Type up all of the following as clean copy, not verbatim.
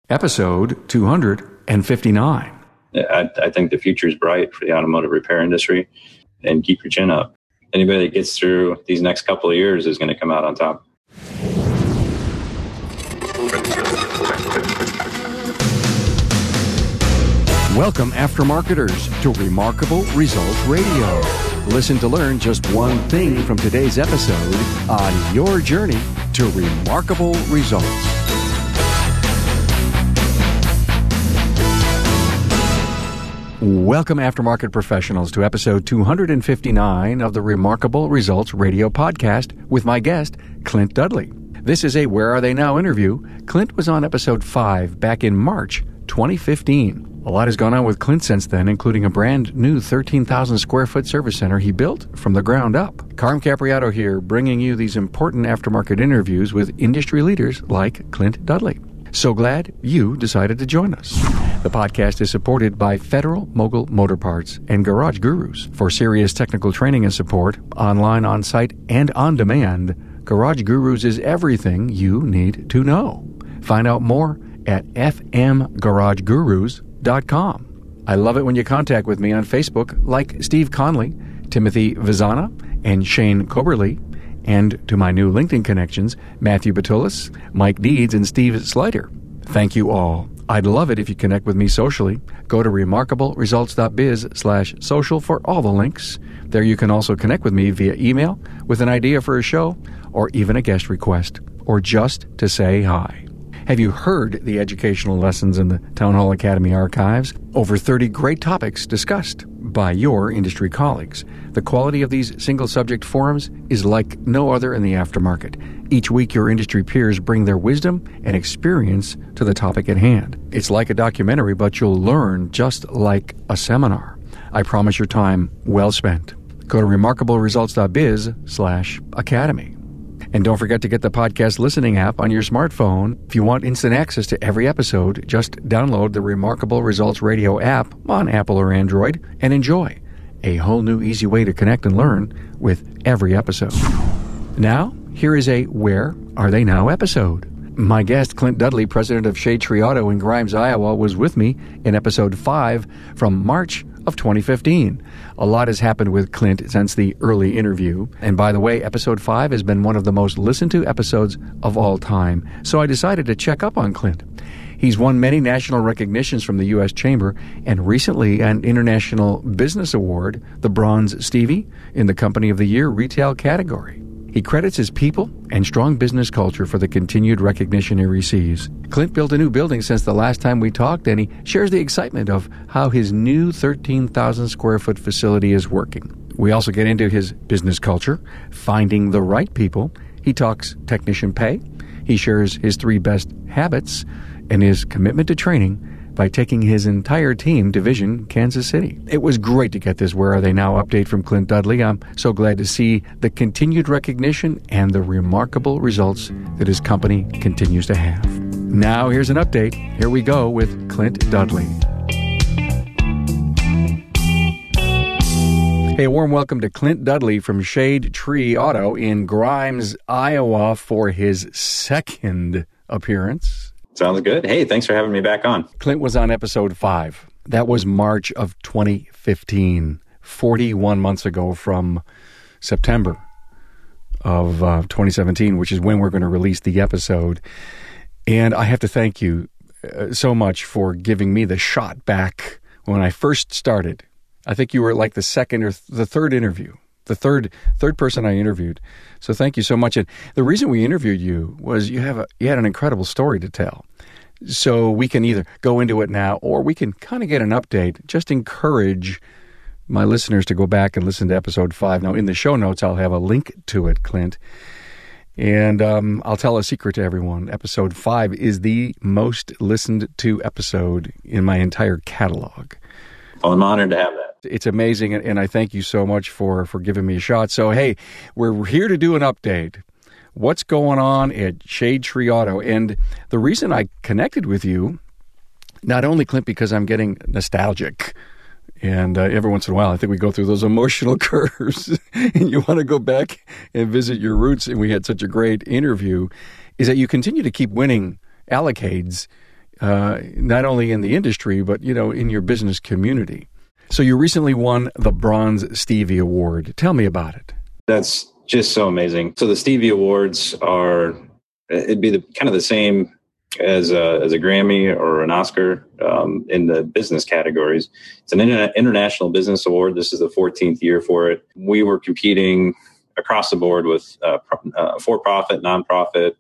episode 259. I think the future is bright for the automotive repair industry, and keep your chin up. Anybody that gets through these next couple of years is going to come out on top. Welcome, aftermarketers, to Remarkable Results Radio. Listen to learn just one thing from today's episode on your journey to remarkable results. Welcome, aftermarket professionals, to episode 259 of the Remarkable Results Radio podcast with my guest, Clint Dudley. This is a Where Are They Now interview. Clint was on episode 5 back in March 2015. A lot has gone on with Clint since then, including a brand new 13,000 square foot service center he built from the ground up. Carm Capriato here, bringing you these important aftermarket interviews with industry leaders like Clint Dudley. So glad you decided to join us. The podcast is supported by Federal Mogul Motor Parts and Garage Gurus. For serious technical training and support, online, on-site, and on demand, Garage Gurus is everything you need to know. Find out more at fmgaragegurus.com. I love it when you contact with me on Facebook, like Steve Conley, Timothy Vizana, and Shane Coberly, and to my new LinkedIn connections, Matthew Batulis, Mike Deeds, and Steve Slider. Thank you all. I'd love it if you connect with me socially. Go to remarkableresults.biz/social for all the links. There you can also connect with me via email with an idea for a show, or even a guest request, or just to say hi. Have you heard the educational lessons in the Town Hall Academy archives? Over 30 great topics discussed by your industry colleagues. The quality of these single-subject forums is like no other in the aftermarket. Each week, your industry peers bring their wisdom and experience to the topic at hand. It's like a documentary, but you'll learn just like a seminar. I promise your time well spent. Go to remarkableresults.biz/academy. And don't forget to get the podcast listening app on your smartphone. If you want instant access to every episode, just download the Remarkable Results Radio app on Apple or Android and enjoy a whole new easy way to connect and learn with every episode. Now, here is a Where Are They Now episode. My guest, Clint Dudley, president of Shade Tree Auto in Grimes, Iowa, was with me in episode 5 from March of 2015. A lot has happened with Clint since the early interview. And by the way, episode 5 has been one of the most listened to episodes of all time. So I decided to check up on Clint. He's won many national recognitions from the U.S. Chamber and recently an International Business Award, the Bronze Stevie, in the Company of the Year retail category. He credits his people and strong business culture for the continued recognition he receives. Clint built a new building since the last time we talked, and he shares the excitement of how his new 13,000 square foot facility is working. We also get into his business culture, finding the right people. He talks technician pay. He shares his 3 best habits and his commitment to training by taking his entire team to Vision Kansas City. It was great to get this Where Are They Now update from Clint Dudley. I'm so glad to see the continued recognition and the remarkable results that his company continues to have. Now here's an update. Here we go with Clint Dudley. Hey, a warm welcome to Clint Dudley from Shade Tree Auto in Grimes, Iowa for his second appearance. Sounds good. Hey, thanks for having me back on. Clint was on episode 5. That was March of 2015, 41 months ago from September of 2017, which is when we're going to release the episode. And I have to thank you so much for giving me the shot back when I first started. I think you were like the second or the third interview. The third person I interviewed. So thank you so much. And the reason we interviewed you was you had an incredible story to tell. So we can either go into it now or we can kind of get an update. Just encourage my listeners to go back and listen to episode 5. Now, in the show notes, I'll have a link to it, Clint. And I'll tell a secret to everyone. Episode 5 is the most listened to episode in my entire catalog. Well, I'm honored to have that. It's amazing, and I thank you so much for giving me a shot. So, hey, we're here to do an update. What's going on at Shade Tree Auto? And the reason I connected with you, not only, Clint, because I'm getting nostalgic, and every once in a while I think we go through those emotional curves, and you want to go back and visit your roots, and we had such a great interview, is that you continue to keep winning Allocades not only in the industry, but, in your business community. So you recently won the Bronze Stevie Award. Tell me about it. That's just so amazing. So the Stevie Awards it'd be kind of the same as a Grammy or an Oscar in the business categories. It's an international business award. This is the 14th year for it. We were competing across the board with for-profit, nonprofit,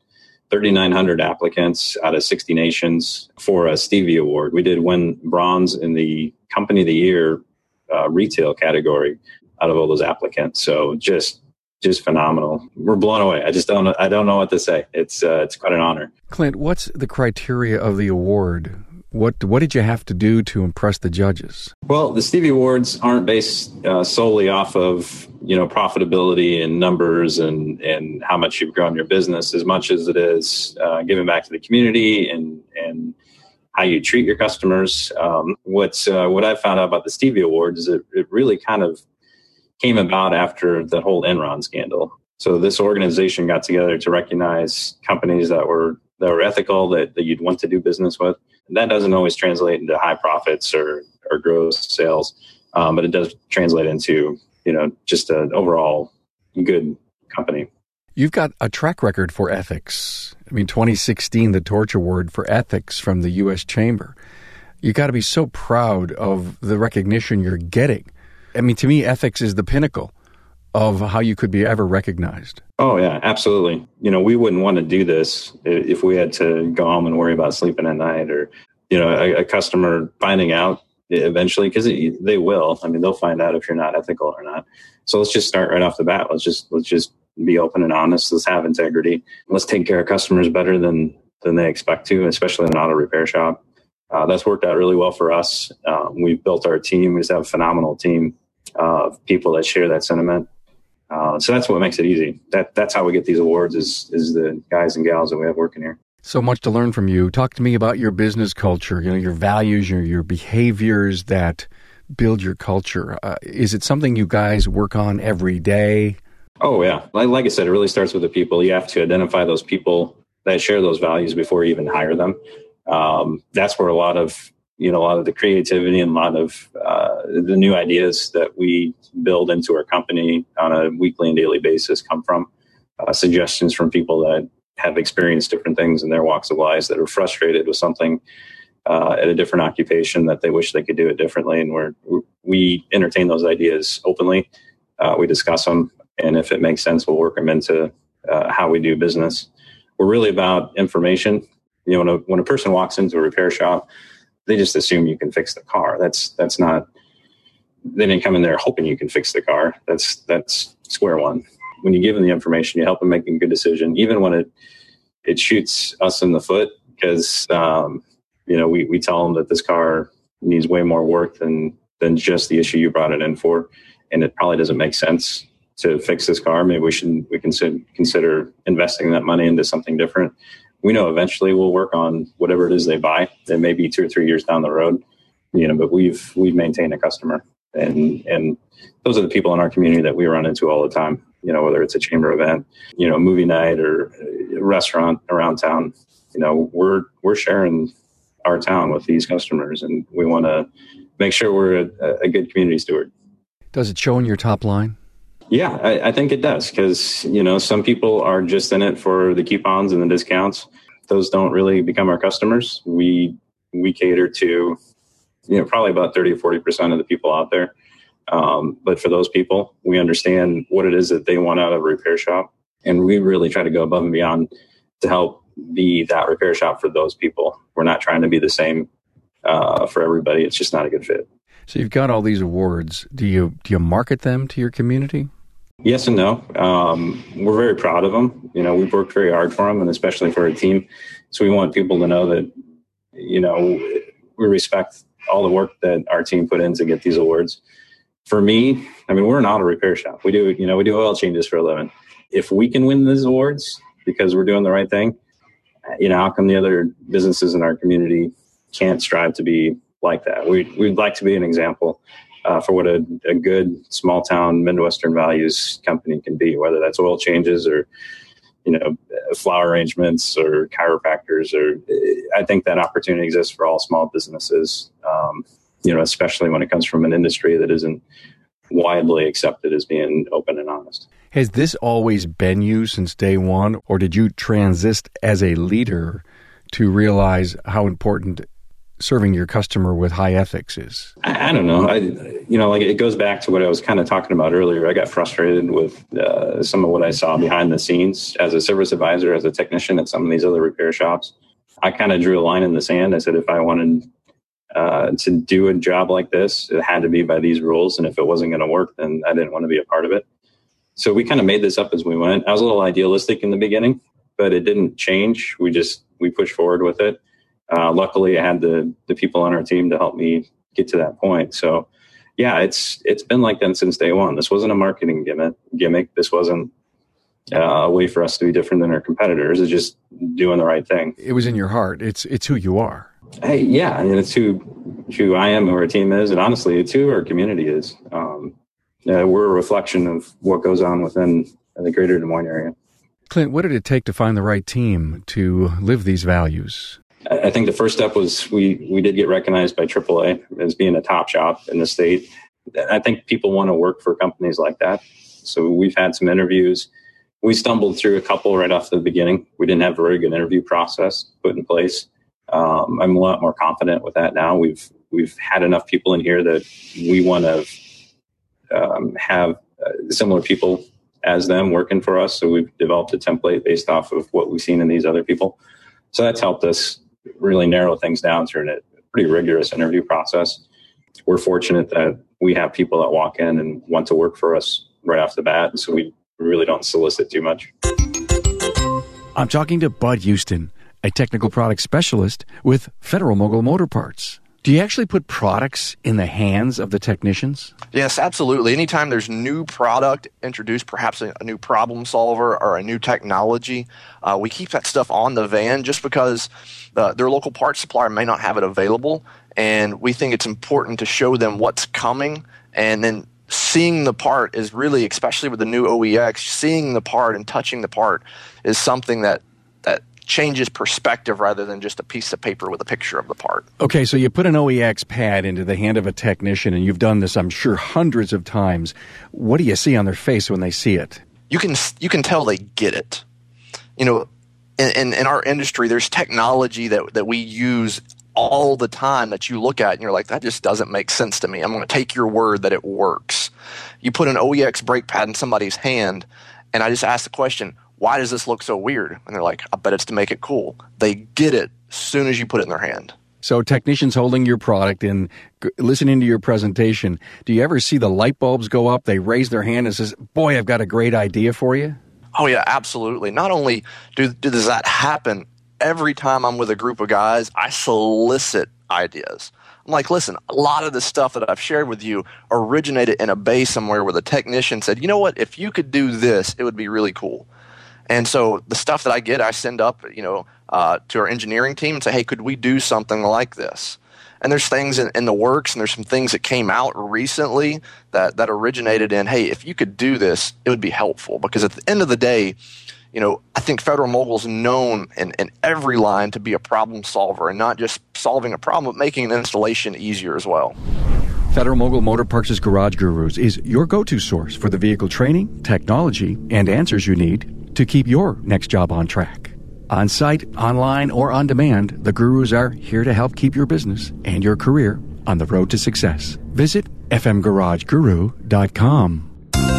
3,900 applicants out of 60 nations for a Stevie Award. We did win bronze in the Company of the Year retail category out of all those applicants. So just phenomenal. We're blown away. I don't know what to say. It's quite an honor. Clint, what's the criteria of the award? What did you have to do to impress the judges? Well, the Stevie Awards aren't based solely off of profitability and numbers and how much you've grown your business, as much as it is giving back to the community and how you treat your customers. What I found out about the Stevie Awards is it really kind of came about after the whole Enron scandal. So this organization got together to recognize companies that were ethical, that you'd want to do business with. And that doesn't always translate into high profits or gross sales, but it does translate into just an overall good company. You've got a track record for ethics. 2016, the Torch Award for Ethics from the U.S. Chamber. You got to be so proud of the recognition you're getting. To me, ethics is the pinnacle of how you could be ever recognized. Oh, yeah, absolutely. We wouldn't want to do this if we had to go home and worry about sleeping at night or, a customer finding out eventually, because they will. They'll find out if you're not ethical or not. So let's just start right off the bat. Let's just be open and honest. Let's have integrity. Let's take care of customers better than they expect to, especially in an auto repair shop. That's worked out really well for us. We've built our team. We just have a phenomenal team of people that share that sentiment. So that's what makes it easy. That's how we get these awards is the guys and gals that we have working here. So much to learn from you. Talk to me about your business culture, your values, your behaviors that build your culture. Is it something you guys work on every day? Oh, yeah. Like I said, it really starts with the people. You have to identify those people that share those values before you even hire them. That's where a lot of the creativity and a lot of the new ideas that we build into our company on a weekly and daily basis come from. Suggestions from people that have experienced different things in their walks of lives, that are frustrated with something at a different occupation that they wish they could do it differently. And we entertain those ideas openly. We discuss them. And if it makes sense, we'll work them into how we do business. We're really about information. When a person walks into a repair shop, they just assume you can fix the car. That's not. They didn't come in there hoping you can fix the car. That's square one. When you give them the information, you help them make a good decision, even when it shoots us in the foot, because we tell them that this car needs way more work than just the issue you brought it in for, and it probably doesn't make sense to fix this car. Maybe we can consider investing that money into something different. We know eventually we'll work on whatever it is they buy. It may be 2 or 3 years down the road, but we've maintained a customer, and those are the people in our community that we run into all the time. Whether it's a chamber event, movie night, or a restaurant around town, we're sharing our town with these customers, and we want to make sure we're a good community steward. Does it show in your top line? Yeah, I think it does, because, some people are just in it for the coupons and the discounts. Those don't really become our customers. We cater to, probably about 30 or 40% of the people out there. But for those people, we understand what it is that they want out of a repair shop. And we really try to go above and beyond to help be that repair shop for those people. We're not trying to be the same for everybody. It's just not a good fit. So you've got all these awards. Do you market them to your community? Yes and no. We're very proud of them. We've worked very hard for them, and especially for our team. So we want people to know that, we respect all the work that our team put in to get these awards. For me, we're an auto repair shop. We do oil changes for a living. If we can win these awards because we're doing the right thing, how come the other businesses in our community can't strive to be like that? We'd like to be an example for what a good small town Midwestern values company can be, whether that's oil changes or, flower arrangements or chiropractors, or I think that opportunity exists for all small businesses, especially when it comes from an industry that isn't widely accepted as being open and honest. Has this always been you since day one, or did you transist as a leader to realize how important serving your customer with high ethics is? I don't know. It goes back to what I was kind of talking about earlier. I got frustrated with some of what I saw behind the scenes as a service advisor, as a technician at some of these other repair shops. I kind of drew a line in the sand. I said, if I wanted to do a job like this, it had to be by these rules. And if it wasn't going to work, then I didn't want to be a part of it. So we kind of made this up as we went. I was a little idealistic in the beginning, but it didn't change. We pushed forward with it. Luckily, I had the people on our team to help me get to that point. So, yeah, it's been like that since day one. This wasn't a marketing gimmick. This wasn't a way for us to be different than our competitors. It's just doing the right thing. It was in your heart. It's who you are. Hey, yeah, and it's who I am, who our team is, and honestly, it's who our community is. We're a reflection of what goes on within the greater Des Moines area. Clint, what did it take to find the right team to live these values? I think the first step was we did get recognized by AAA as being a top shop in the state. I think people want to work for companies like that. So we've had some interviews. We stumbled through a couple right off the beginning. We didn't have a very good interview process put in place. I'm a lot more confident with that now. We've had enough people in here that we want to have similar people as them working for us. So we've developed a template based off of what we've seen in these other people. So that's helped us really narrow things down through a pretty rigorous interview process. We're fortunate that we have people that walk in and want to work for us right off the bat. So we really don't solicit too much. I'm talking to Bud Houston, a technical product specialist with Federal Mogul Motor Parts. Do you actually put products in the hands of the technicians? Yes, absolutely. Anytime there's new product introduced, perhaps a new problem solver or a new technology, we keep that stuff on the van just because their local parts supplier may not have it available. And we think it's important to show them what's coming. And then seeing the part is really, especially with the new OEX, seeing the part and touching the part is something that changes perspective rather than just a piece of paper with a picture of the part. Okay, so you put an OEX pad into the hand of a technician, and you've done this, I'm sure, hundreds of times. What do you see on their face when they see it? You can tell they get it. In our industry, there's technology that we use all the time that you look at and you're like, that just doesn't make sense to me. I'm going to take your word that it works. You put an OEX brake pad in somebody's hand, and I just ask the question, why does this look so weird? And they're like, I bet it's to make it cool. They get it as soon as you put it in their hand. So technicians holding your product and listening to your presentation, do you ever see the light bulbs go up? They raise their hand and says, boy, I've got a great idea for you? Oh, yeah, absolutely. Not only does that happen, every time I'm with a group of guys, I solicit ideas. I'm like, listen, a lot of the stuff that I've shared with you originated in a bay somewhere where the technician said, you know what, if you could do this, it would be really cool. And so the stuff that I get, I send up, to our engineering team and say, hey, could we do something like this? And there's things in the works, and there's some things that came out recently that originated in, hey, if you could do this, it would be helpful. Because at the end of the day, I think Federal Mogul's known in every line to be a problem solver, and not just solving a problem, but making an installation easier as well. Federal Mogul Motor Parts' Garage Gurus is your go-to source for the vehicle training, technology, and answers you need to keep your next job on track. On site, online, or on demand, the Gurus are here to help keep your business and your career on the road to success. Visit fmgarageguru.com.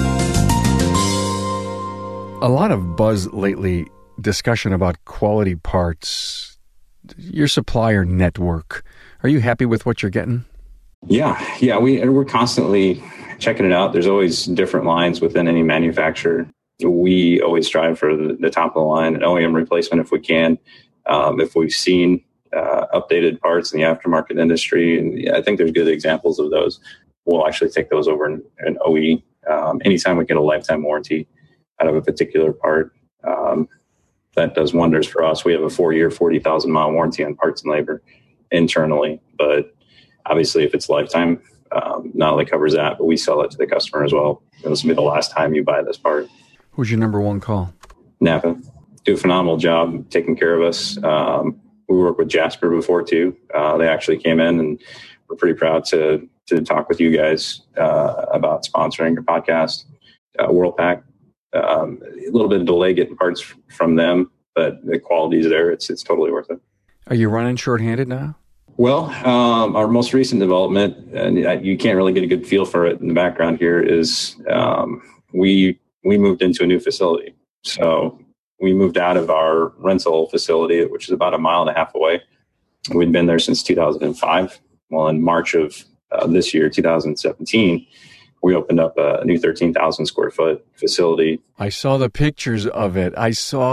A lot of buzz lately, discussion about quality parts, your supplier network. Are you happy with what you're getting? Yeah, we're constantly checking it out. There's always different lines within any manufacturer. We always strive for the top of the line, an OEM replacement if we can. If we've seen updated parts in the aftermarket industry, and I think there's good examples of those, we'll actually take those over in OE. Anytime we get a lifetime warranty out of a particular part, that does wonders for us. We have a 4-year, 40,000-mile warranty on parts and labor internally, but obviously if it's lifetime, not only covers that, but we sell it to the customer as well. This will be the last time you buy this part. Who's your number one call? Napa. do a phenomenal job taking care of us. We worked with Jasper before too. They actually came in, and we're pretty proud to talk with you guys about sponsoring your podcast. Worldpac, a little bit of delay getting parts from them, but the quality is there. It's totally worth it. Are you running shorthanded now? Well, our most recent development, and you can't really get a good feel for it in the background here, is we moved into a new facility. So we moved out of our rental facility, which is about 1.5 miles away. We'd been there since 2005. Well, in March of this year, 2017, we opened up a new 13,000 square foot facility. I saw the pictures of it. I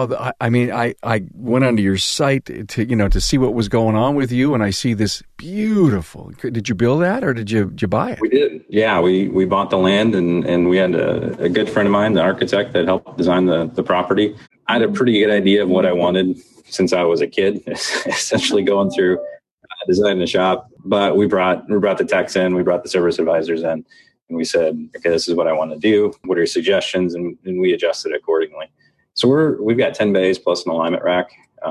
went onto your site to see what was going on with you, and I see this beautiful. Did you build that, or did you buy it? We did. Yeah, we bought the land, and we had a good friend of mine, the architect that helped design the property. I had a pretty good idea of what I wanted since I was a kid, essentially going through designing the shop. But we brought the techs in, we brought the service advisors in. And we said, okay, this is what I want to do. What are your suggestions? And we adjusted accordingly. So we've got 10 bays plus an alignment rack.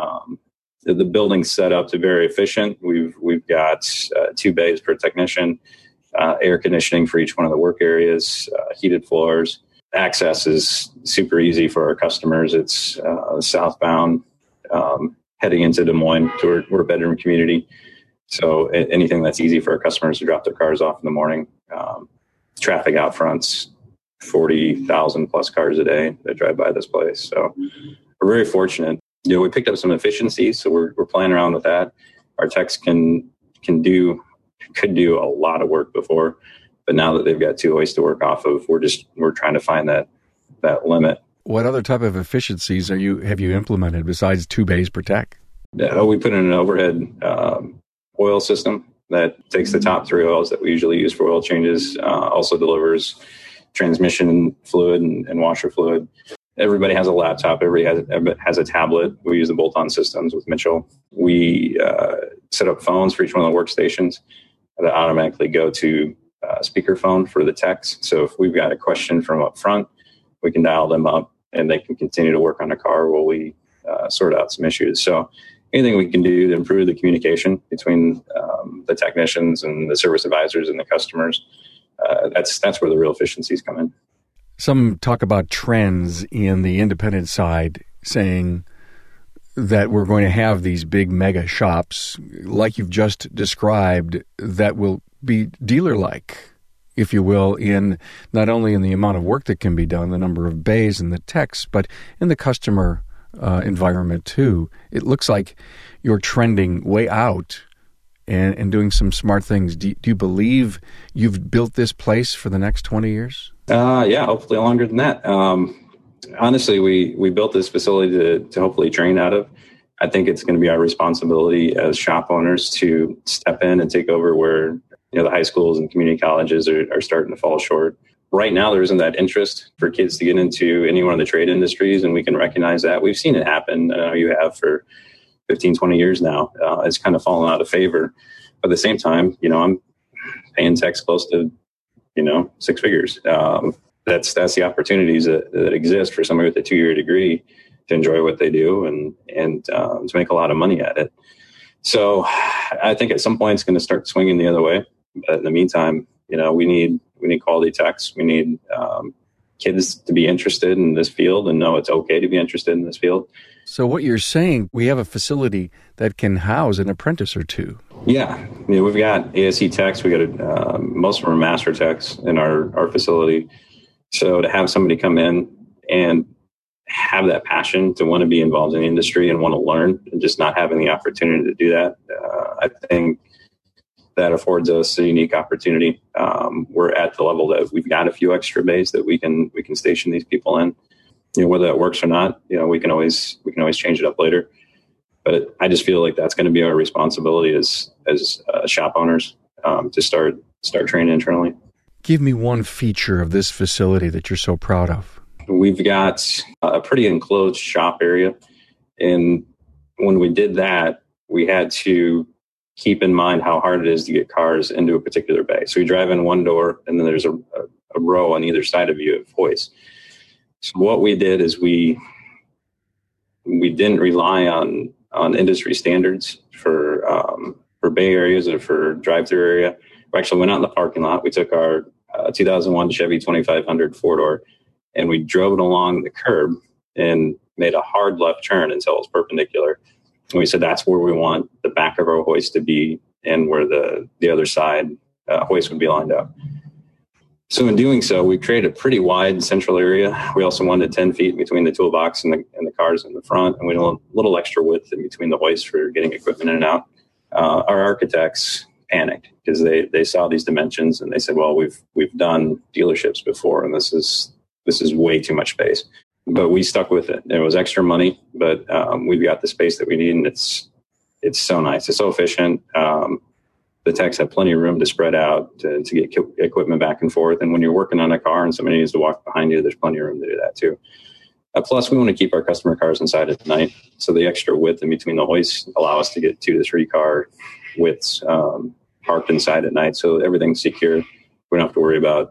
The building's set up to very efficient. We've got 2 bays per technician, air conditioning for each one of the work areas, heated floors. Access is super easy for our customers. It's southbound, heading into Des Moines. We're a bedroom community. So anything that's easy for our customers to drop their cars off in the morning. Traffic out front's 40,000 plus cars a day that drive by this place. So we're very fortunate. We picked up some efficiencies, so we're playing around with that. Our techs could do a lot of work before, but now that they've got 2 ways to work off of, we're trying to find that limit. What other type of efficiencies have you implemented besides 2 bays per tech? We put in an overhead oil system that takes the top 3 oils that we usually use for oil changes, also delivers transmission fluid and washer fluid. Everybody has a laptop. Everybody has a tablet. We use the bolt-on systems with Mitchell. We set up phones for each one of the workstations that automatically go to speakerphone for the techs. So if we've got a question from up front, we can dial them up and they can continue to work on the car while we sort out some issues. So anything we can do to improve the communication between the technicians and the service advisors and the customers, that's where the real efficiencies come in. Some talk about trends in the independent side, saying that we're going to have these big mega shops, like you've just described, that will be dealer-like, if you will, in not only in the amount of work that can be done, the number of bays and the techs, but in the customer environment too. It looks like you're trending way out and doing some smart things. Do you believe you've built this place for the next 20 years? Yeah, hopefully longer than that. Honestly, we built this facility to hopefully train out of. I think it's going to be our responsibility as shop owners to step in and take over where the high schools and community colleges are starting to fall short. Right now, there isn't that interest for kids to get into any one of the trade industries, and we can recognize that. We've seen it happen. I know you have for 15, 20 years now. It's kind of fallen out of favor. But at the same time, I'm paying techs close to, 6 figures. That's the opportunities that exist for somebody with a 2-year degree to enjoy what they do and to make a lot of money at it. So I think at some point it's going to start swinging the other way. But in the meantime, we need quality techs. We need kids to be interested in this field and know it's okay to be interested in this field. So what you're saying, we have a facility that can house an apprentice or two. Yeah. We've got ASE techs. We got most of them are master techs in our facility. So to have somebody come in and have that passion to want to be involved in the industry and want to learn and just not having the opportunity to do that, I think that affords us a unique opportunity. We're at the level that we've got a few extra bays that we can station these people in. Whether that works or not, we can always change it up later. But I just feel like that's going to be our responsibility as shop owners to start training internally. Give me one feature of this facility that you're so proud of. We've got a pretty enclosed shop area, and when we did that, we had to keep in mind how hard it is to get cars into a particular bay. So you drive in one door, and then there's a row on either side of you of hoists. So what we did is we we didn't rely on industry standards for bay areas or for drive-through area. We actually went out in the parking lot. We took our 2001 Chevy 2500 4-door and we drove it along the curb and made a hard left turn until it was perpendicular. And we said, that's where we want the back of our hoist to be and where the other side hoist would be lined up. So in doing so, we created a pretty wide central area. We also wanted 10 feet between the toolbox and the cars in the front. And we wanted a little extra width in between the hoists for getting equipment in and out. Our architects panicked because they saw these dimensions and they said, well, we've done dealerships before and this is way too much space. But we stuck with it. It was extra money, but we've got the space that we need, and it's so nice. It's so efficient. The techs have plenty of room to spread out to get equipment back and forth. And when you're working on a car and somebody needs to walk behind you, there's plenty of room to do that too. Plus, we want to keep our customer cars inside at night. So the extra width in between the hoists allow us to get 2 to 3 car widths parked inside at night. So everything's secure. We don't have to worry about,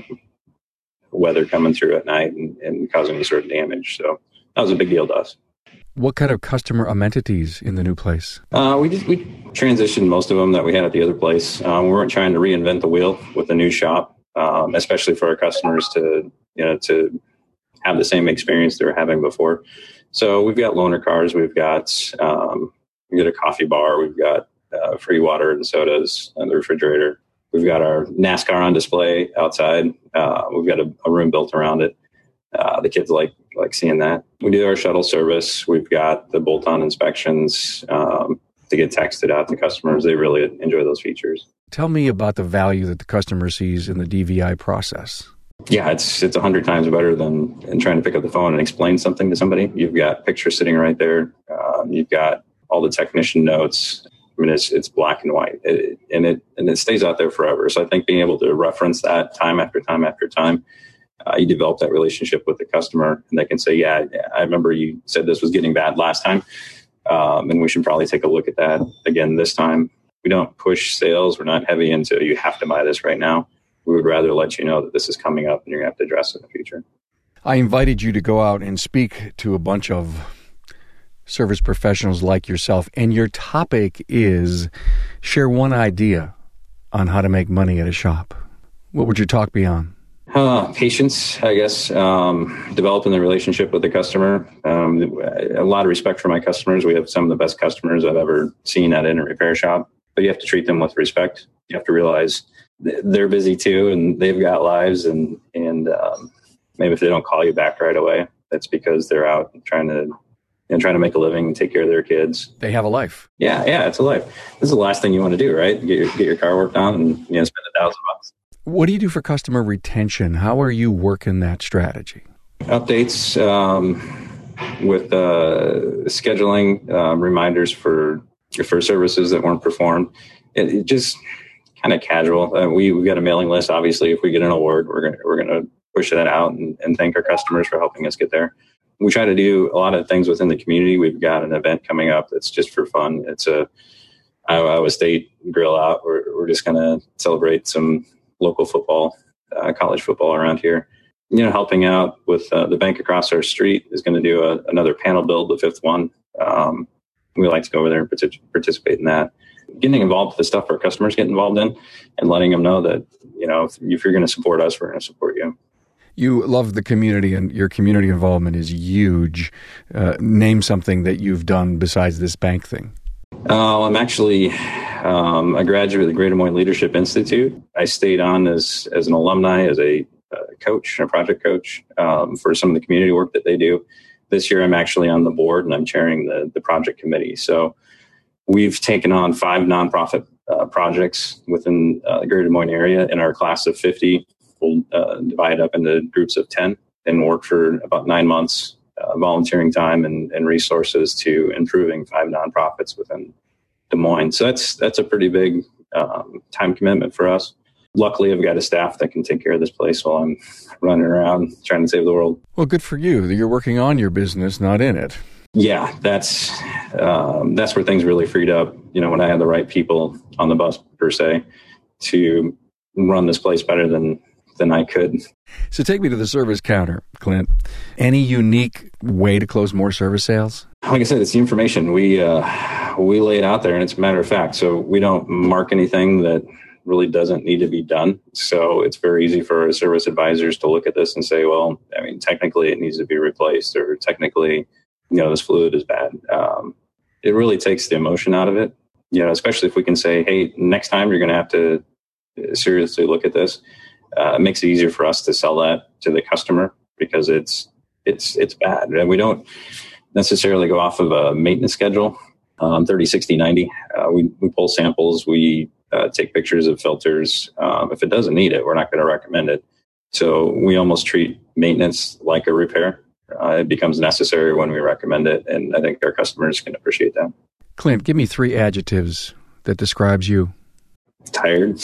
weather coming through at night and causing any sort of damage. So that was a big deal to us. What kind of customer amenities in the new place? We transitioned most of them that we had at the other place. We weren't trying to reinvent the wheel with the new shop, especially for our customers to have the same experience they were having before. So we've got loaner cars. We've got a coffee bar. We've got free water and sodas in the refrigerator. We've got our NASCAR on display outside. We've got a room built around it. The kids like seeing that. We do our shuttle service. We've got the bolt-on inspections to get texted out to customers. They really enjoy those features. Tell me about the value that the customer sees in the DVI process. Yeah, it's 100 times better than trying to pick up the phone and explain something to somebody. You've got pictures sitting right there. You've got all the technician notes. I mean, it's black and white, and it stays out there forever. So I think being able to reference that time after time after time, you develop that relationship with the customer, and they can say, "Yeah, I remember you said this was getting bad last time, and we should probably take a look at that again this time." We don't push sales. We're not heavy into you have to buy this right now. We would rather let you know that this is coming up and you're going to have to address it in the future. I invited you to go out and speak to a bunch of service professionals like yourself, and your topic is share one idea on how to make money at a shop. What would your talk be on? Patience, I guess, developing the relationship with the customer. A lot of respect for my customers. We have some of the best customers I've ever seen at a repair shop, but you have to treat them with respect. You have to realize they're busy too, and they've got lives, and maybe if they don't call you back right away, that's because they're out trying to make a living and take care of their kids. They have a life. Yeah, it's a life. This is the last thing you want to do, right? Get your car worked on and spend $1,000. What do you do for customer retention? How are you working that strategy? Updates with scheduling reminders for services that weren't performed. It just kind of casual. We've got a mailing list. Obviously, if we get an award, we're gonna push that out and thank our customers for helping us get there. We try to do a lot of things within the community. We've got an event coming up that's just for fun. It's a Iowa State grill out. We're just going to celebrate some local football, college football around here. Helping out with the bank across our street is going to do another panel build, the 5th one. We like to go over there and participate in that. Getting involved with the stuff our customers get involved in and letting them know that, if you're going to support us, we're going to support you. You love the community, and your community involvement is huge. Name something that you've done besides this bank thing. I'm actually a graduate of the Great Des Moines Leadership Institute. I stayed on as an alumni, as a coach, a project coach for some of the community work that they do. This year, I'm actually on the board, and I'm chairing the project committee. So we've taken on 5 nonprofit projects within the Greater Des Moines area. In our class of 50, we'll divide up into groups of 10 and work for about 9 months, volunteering time and resources to improving 5 nonprofits within Des Moines. So that's a pretty big time commitment for us. Luckily, I've got a staff that can take care of this place while I'm running around trying to save the world. Well, good for you. You're working on your business, not in it. Yeah, that's where things really freed up. When I had the right people on the bus, per se, to run this place better than than I could. So take me to the service counter, Clint. Any unique way to close more service sales? Like I said, it's the information. We lay it out there, and it's a matter of fact. So we don't mark anything that really doesn't need to be done. So it's very easy for our service advisors to look at this and say, well, I mean, technically it needs to be replaced, or technically, this fluid is bad. It really takes the emotion out of it, especially if we can say, hey, next time you're going to have to seriously look at this. It makes it easier for us to sell that to the customer because it's bad. And we don't necessarily go off of a maintenance schedule, 30, 60, 90. We pull samples. We take pictures of filters. If it doesn't need it, we're not going to recommend it. So we almost treat maintenance like a repair. It becomes necessary when we recommend it. And I think our customers can appreciate that. Clint, give me 3 adjectives that describes you. Tired,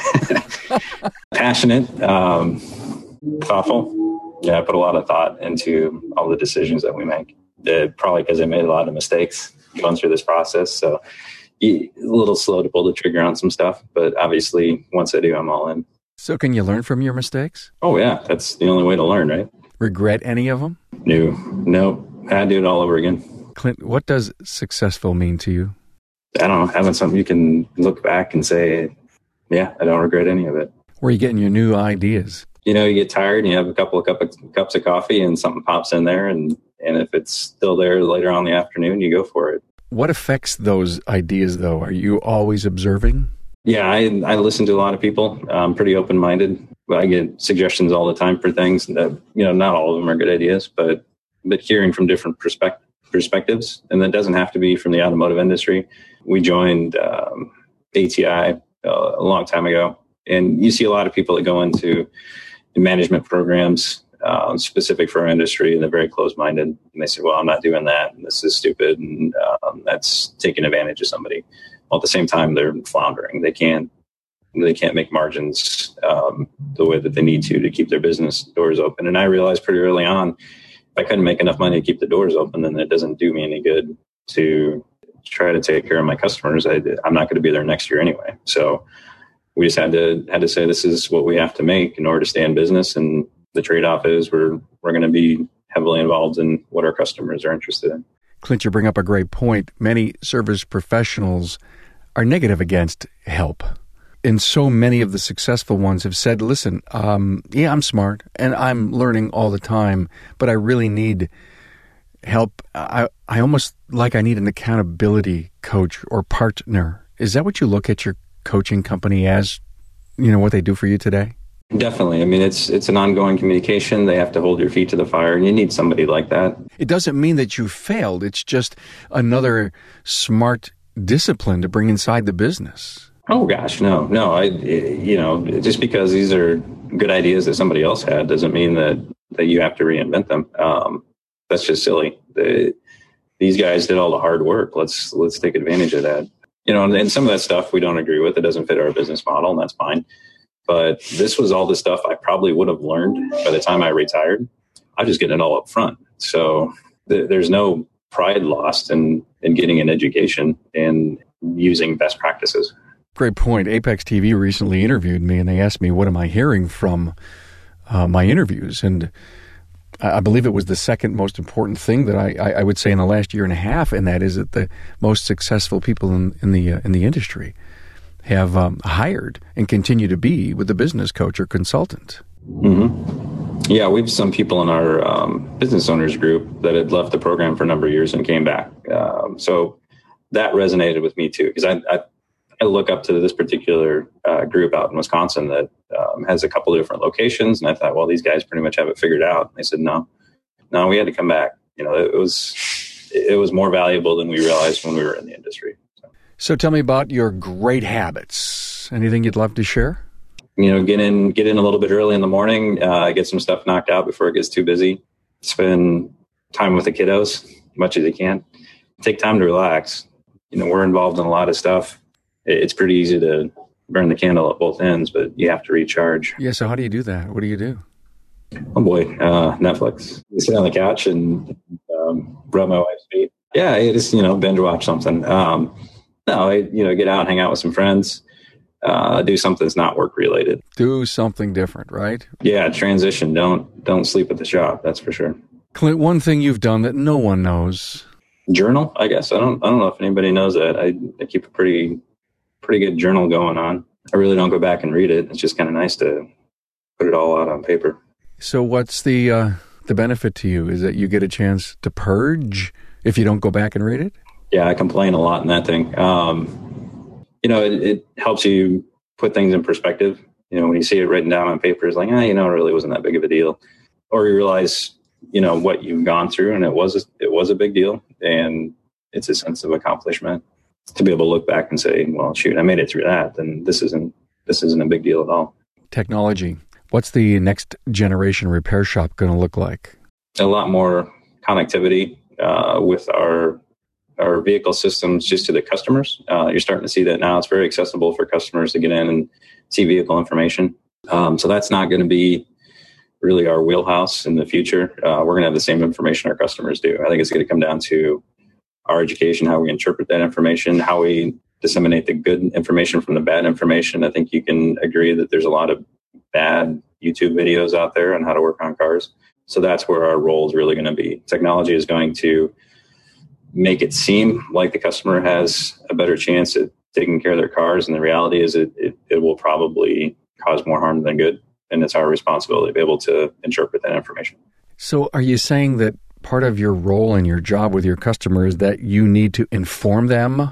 passionate, thoughtful. Yeah, I put a lot of thought into all the decisions that we make. Probably because I made a lot of mistakes going through this process. So a little slow to pull the trigger on some stuff. But obviously, once I do, I'm all in. So can you learn from your mistakes? Oh, yeah. That's the only way to learn, right? Regret any of them? No. I'd do it all over again. Clint, what does successful mean to you? I don't know. Having something you can look back and say, yeah, I don't regret any of it. Where are you getting your new ideas? You get tired and you have a couple of cups of coffee and something pops in there. And if it's still there later on in the afternoon, you go for it. What affects those ideas, though? Are you always observing? Yeah, I listen to a lot of people. I'm pretty open-minded. I get suggestions all the time for things that, not all of them are good ideas, but hearing from different perspectives. And that doesn't have to be from the automotive industry. We joined ATI a long time ago. And you see a lot of people that go into management programs specific for our industry, and they're very close-minded. And they say, well, I'm not doing that. And this is stupid. And that's taking advantage of somebody. Well, at the same time, they're floundering. They can't make margins the way that they need to keep their business doors open. And I realized pretty early on, if I couldn't make enough money to keep the doors open, then it doesn't do me any good to try to take care of my customers. I'm not going to be there next year anyway. So we just had to say this is what we have to make in order to stay in business. And the trade-off is we're going to be heavily involved in what our customers are interested in. Clint, you bring up a great point. Many service professionals are negative against help. And so many of the successful ones have said, listen, I'm smart and I'm learning all the time, but I really need help. I almost like I need an accountability coach or partner. Is that what you look at your coaching company as, what they do for you today? Definitely. I mean, it's an ongoing communication. They have to hold your feet to the fire, and you need somebody like that. It doesn't mean that you failed. It's just another smart discipline to bring inside the business. Oh gosh, no. Just because these are good ideas that somebody else had doesn't mean that you have to reinvent them. That's just silly. These guys did all the hard work. Let's take advantage of that. And some of that stuff we don't agree with. It doesn't fit our business model, and that's fine. But this was all the stuff I probably would have learned by the time I retired. I was just getting it all up front. So there's no pride lost in getting an education and using best practices. Great point. Apex TV recently interviewed me, and they asked me, what am I hearing from my interviews? And I believe it was the second most important thing that I would say in the last year and a half, and that is that the most successful people in the industry have hired and continue to be with the business coach or consultant. Mm-hmm. Yeah, we have some people in our business owners group that had left the program for a number of years and came back. So that resonated with me too, because I look up to this particular group out in Wisconsin that has a couple of different locations. And I thought, well, these guys pretty much have it figured out. And they said, no, we had to come back. It was more valuable than we realized when we were in the industry. So tell me about your great habits. Anything you'd love to share? Get in a little bit early in the morning, get some stuff knocked out before it gets too busy, spend time with the kiddos as much as you can, take time to relax. We're involved in a lot of stuff. It's pretty easy to burn the candle at both ends, but you have to recharge. Yeah. So how do you do that? What do you do? Oh boy. Netflix. You sit on the couch and rub my wife's feet. Yeah. Just, binge watch something. No, I get out and hang out with some friends. do something that's not work related. Do something different, right? Yeah, transition. Don't sleep at the shop. That's for sure. Clint, one thing you've done that no one knows. Journal, I guess. I don't know if anybody knows that. I keep a pretty good journal going on. I really don't go back and read it. It's just kind of nice to put it all out on paper. So what's the benefit to you? Is that you get a chance to purge if you don't go back and read it? Yeah, I complain a lot in that thing. It helps you put things in perspective. When you see it written down on paper, it's like, it really wasn't that big of a deal. Or you realize, what you've gone through, and it was a big deal, and it's a sense of accomplishment to be able to look back and say, well, shoot, I made it through that, then this isn't a big deal at all. Technology. What's the next generation repair shop going to look like? A lot more connectivity with our vehicle systems just to the customers. You're starting to see that now. It's very accessible for customers to get in and see vehicle information. So that's not going to be really our wheelhouse in the future. We're going to have the same information our customers do. I think it's going to come down to our education, how we interpret that information, how we disseminate the good information from the bad information. I think you can agree that there's a lot of bad YouTube videos out there on how to work on cars. So that's where our role is really going to be. Technology is going to make it seem like the customer has a better chance at taking care of their cars. And the reality is it will probably cause more harm than good. And it's our responsibility to be able to interpret that information. So are you saying that part of your role and your job with your customer is that you need to inform them,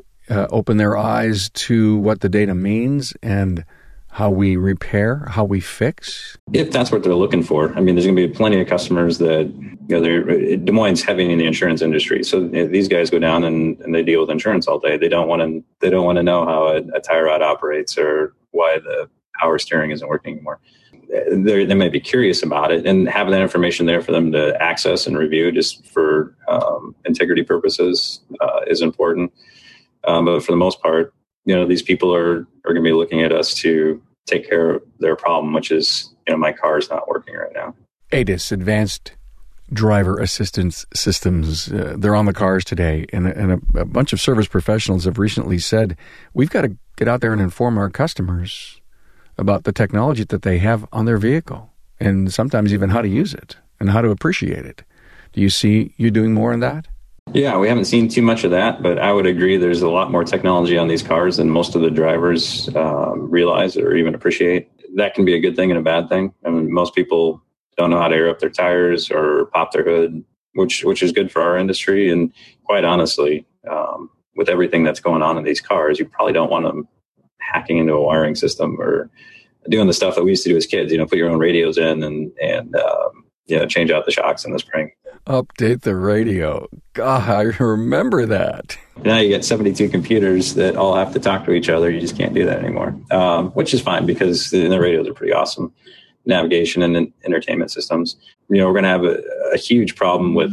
open their eyes to what the data means and how we repair, how we fix? If that's what they're looking for. I mean, there's going to be plenty of customers that, Des Moines heavy in the insurance industry. So these guys go down and they deal with insurance all day. They don't want to know how a tie rod operates or why the power steering isn't working anymore. They may be curious about it, and having that information there for them to access and review just for integrity purposes is important. But for the most part, these people are going to be looking at us to take care of their problem, which is, my car is not working right now. ADAS, Advanced Driver Assistance Systems, they're on the cars today. And a bunch of service professionals have recently said, we've got to get out there and inform our customers about the technology that they have on their vehicle, and sometimes even how to use it and how to appreciate it. Do you see you doing more in that? Yeah, we haven't seen too much of that, but I would agree there's a lot more technology on these cars than most of the drivers realize or even appreciate. That can be a good thing and a bad thing. I mean, most people don't know how to air up their tires or pop their hood, which is good for our industry. And quite honestly, with everything that's going on in these cars, you probably don't want them hacking into a wiring system or doing the stuff that we used to do as kids, put your own radios in and change out the shocks in the spring. Update the radio. God, I remember that. Now you get 72 computers that all have to talk to each other. You just can't do that anymore, which is fine because the radios are pretty awesome. Navigation and entertainment systems. We're going to have a huge problem with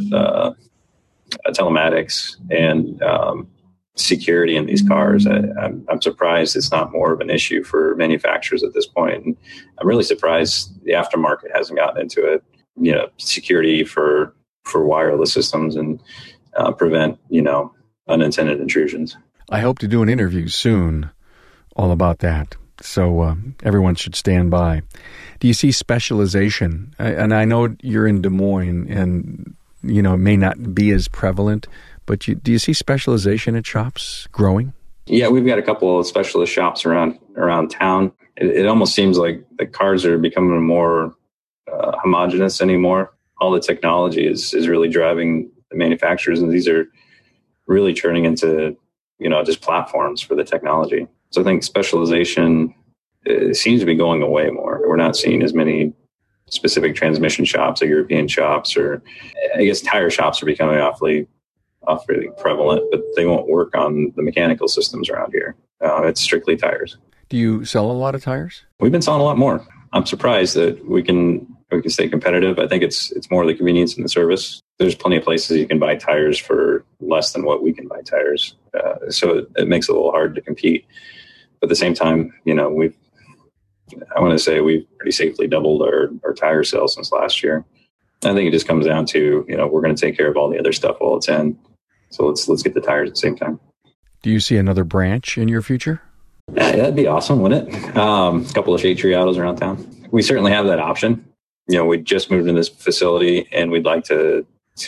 telematics and security in these cars. I'm surprised it's not more of an issue for manufacturers at this point. And I'm really surprised the aftermarket hasn't gotten into it. Security for wireless systems and prevent, unintended intrusions. I hope to do an interview soon all about that. So everyone should stand by. Do you see specialization? And I know you're in Des Moines and, it may not be as prevalent, but do you see specialization at shops growing? Yeah, we've got a couple of specialist shops around town. It almost seems like the cars are becoming more homogenous anymore. All the technology is really driving the manufacturers, and these are really turning into, just platforms for the technology. So I think specialization seems to be going away more. We're not seeing as many specific transmission shops or European shops, or I guess tire shops are becoming awfully prevalent, but they won't work on the mechanical systems around here. It's strictly tires. Do you sell a lot of tires? We've been selling a lot more. I'm surprised that we can stay competitive. I think it's more the convenience and the service. There's plenty of places you can buy tires for less than what we can buy tires. So it makes it a little hard to compete. But at the same time, we've pretty safely doubled our tire sales since last year. I think it just comes down to, we're going to take care of all the other stuff while it's in. So let's get the tires at the same time. Do you see another branch in your future? Yeah, that'd be awesome, wouldn't it? A couple of shade tree autos around town. We certainly have that option. We just moved in this facility, and we'd like to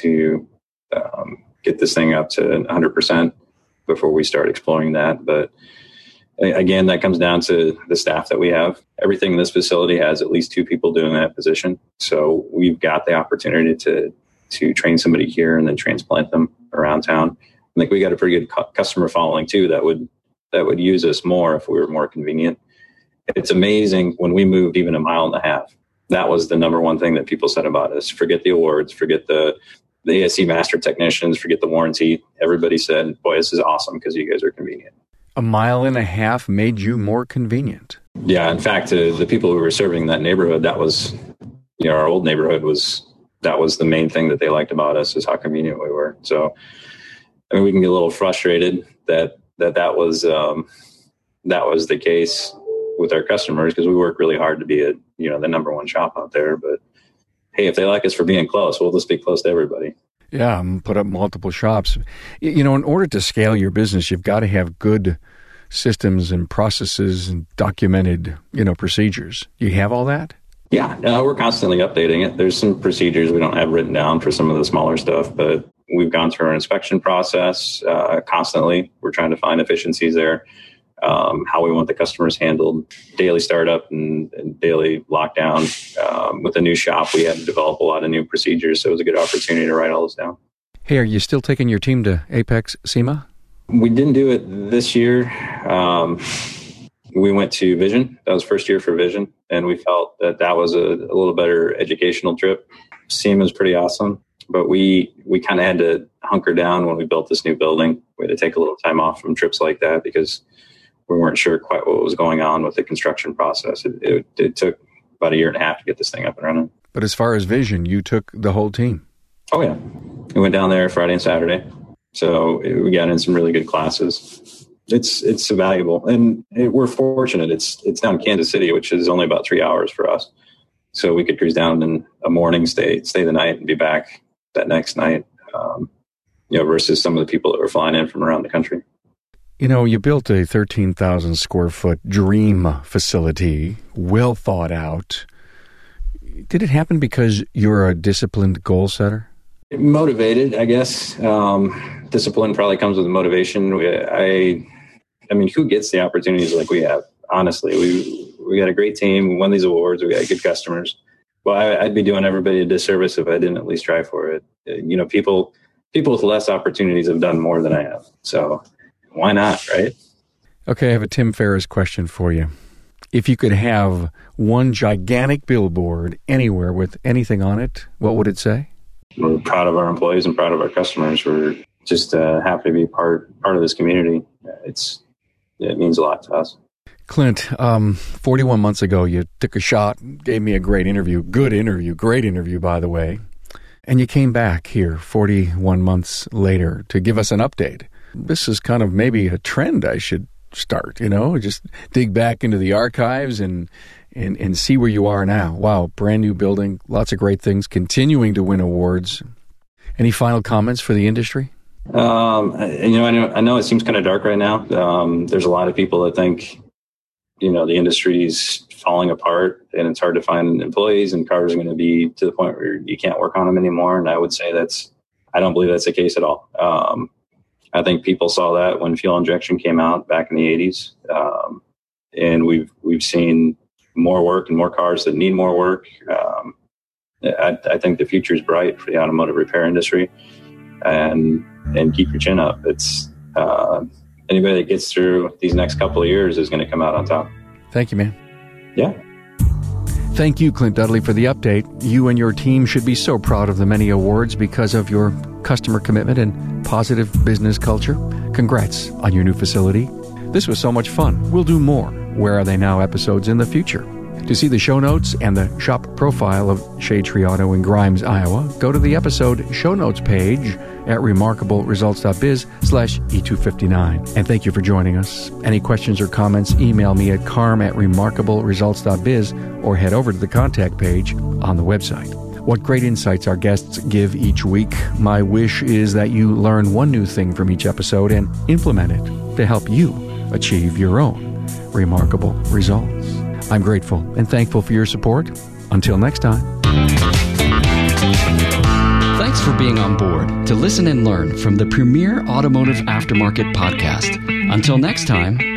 get this thing up to 100% before we start exploring that. But again, that comes down to the staff that we have. Everything in this facility has at least 2 people doing that position. So we've got the opportunity to train somebody here and then transplant them around town. I think we got a pretty good customer following too that would use us more if we were more convenient. It's amazing when we moved even 1.5 miles. That was the number one thing that people said about us. Forget the awards, forget the ASE master technicians, forget the warranty. Everybody said, boy, this is awesome because you guys are convenient. 1.5 miles made you more convenient. Yeah. In fact, the people who were serving that neighborhood, that was, our old neighborhood that was the main thing that they liked about us, is how convenient we were. So, I mean, we can get a little frustrated that was the case with our customers, because we work really hard to be the number one shop out there. But hey, if they like us for being close, we'll just be close to everybody. Yeah, put up multiple shops. In order to scale your business, you've got to have good systems and processes and documented, procedures. Do you have all that? Yeah, we're constantly updating it. There's some procedures we don't have written down for some of the smaller stuff, but we've gone through our inspection process constantly. We're trying to find efficiencies there. How we want the customers handled, daily startup and daily lockdown. With the new shop, we had to develop a lot of new procedures, so it was a good opportunity to write all this down. Hey, are you still taking your team to Apex SEMA? We didn't do it this year. We went to Vision. That was first year for Vision, and we felt that was a little better educational trip. SEMA is pretty awesome, but we kind of had to hunker down when we built this new building. We had to take a little time off from trips like that because we weren't sure quite what was going on with the construction process. It took about 1.5 years to get this thing up and running. But as far as Vision, you took the whole team. Oh, yeah. We went down there Friday and Saturday. So we got in some really good classes. It's valuable. And we're fortunate. It's down in Kansas City, which is only about 3 hours for us. So we could cruise down in a morning, stay the night, and be back that next night, versus some of the people that were flying in from around the country. You built a 13,000 square foot dream facility, well thought out. Did it happen because you're a disciplined goal setter? Motivated, I guess. Discipline probably comes with motivation. I mean, who gets the opportunities like we have? Honestly, we got a great team. We won these awards. We got good customers. Well, I'd be doing everybody a disservice if I didn't at least try for it. People with less opportunities have done more than I have. So why not, right? Okay, I have a Tim Ferriss question for you. If you could have one gigantic billboard anywhere with anything on it, what would it say? We're proud of our employees and proud of our customers. We're just happy to be part of this community. It means a lot to us. Clint, 41 months ago, you took a shot, gave me a great interview, great interview, by the way. And you came back here 41 months later to give us an update. This is kind of maybe a trend I should start, just dig back into the archives and see where you are now. Wow, brand new building, lots of great things, continuing to win awards. Any final comments for the industry? I know it seems kind of dark right now. There's a lot of people that think, the industry's falling apart and it's hard to find employees and cars are going to be to the point where you can't work on them anymore. And I would say I don't believe that's the case at all. I think people saw that when fuel injection came out back in the 80s. And we've seen more work and more cars that need more work. I think the future is bright for the automotive repair industry, and keep your chin up. It's anybody that gets through these next couple of years is going to come out on top. Thank you, man. Yeah. Thank you, Clint Dudley, for the update. You and your team should be so proud of the many awards because of your customer commitment and positive business culture. Congrats on your new facility. This was so much fun. We'll do more Where Are They Now episodes in the future. To see the show notes and the shop profile of Shade Tree Auto in Grimes, Iowa, go to the episode show notes page at remarkableresults.biz/E259. And thank you for joining us. Any questions or comments, email me at carm@remarkableresults.biz or head over to the contact page on the website. What great insights our guests give each week. My wish is that you learn one new thing from each episode and implement it to help you achieve your own remarkable results. I'm grateful and thankful for your support. Until next time. Thanks for being on board to listen and learn from the premier automotive aftermarket podcast. Until next time,